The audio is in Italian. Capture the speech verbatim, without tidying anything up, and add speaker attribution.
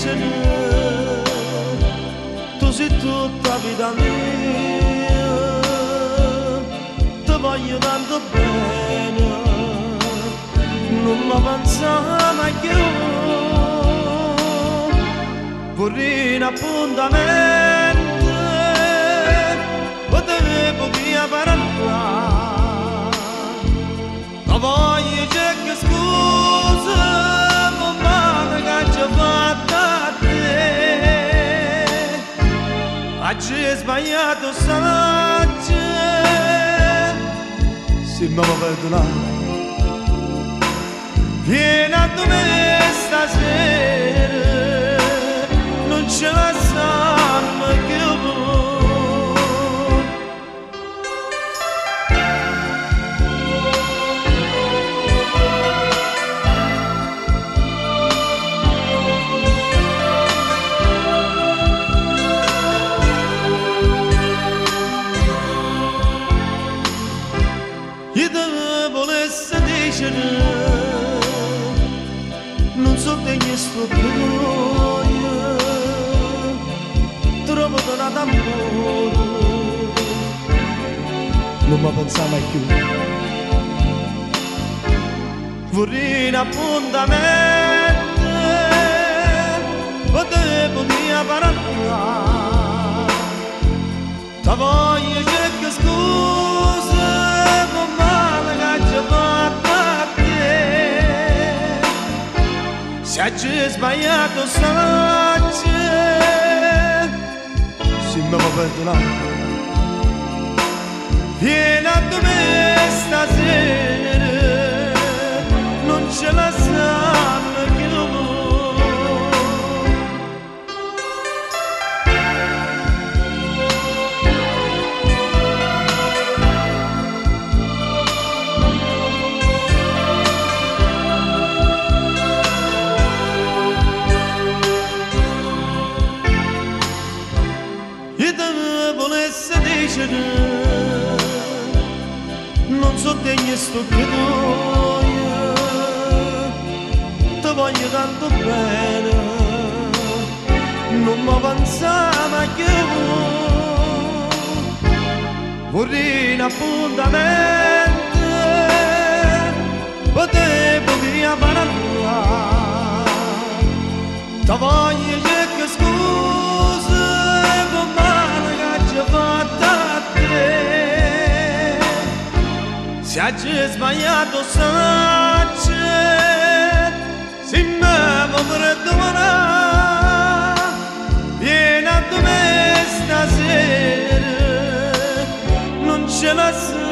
Speaker 1: dicere tu sei tutta vita mia, ti voglio tanto bene, non mi pensavo mai più, vorrei un appuntamento, potevo dire per andare, ma voglio che scusa, mamma che ci ha fatto a te, oggi è sbagliato saggio, se mi va perdonare. Vieni a me stasera, non ce la sanno più. Io te volessi dicere non so te che sto gioia, trovo donato amore, non mi pensavo mai più. Vorrei un appuntamento, potevo dire per andare, ti voglio cercare scusa, con male che ci ho fatto a te. Se oggi è sbagliato saggio, se mi va perdonato. Vieni a me stasera, non ce la sanno più. Io te volessi dicere, non so te che sto gioia, ti voglio tanto bene, non mi pensavo più, vorrei un appuntamento, potevo dire per andare, ti voglio cercare scusa, con male che ci ho fatto a te. Se oggi è sbagliato saggio, se mi vuoi perdonare, vieni a me stasera, non ce la so.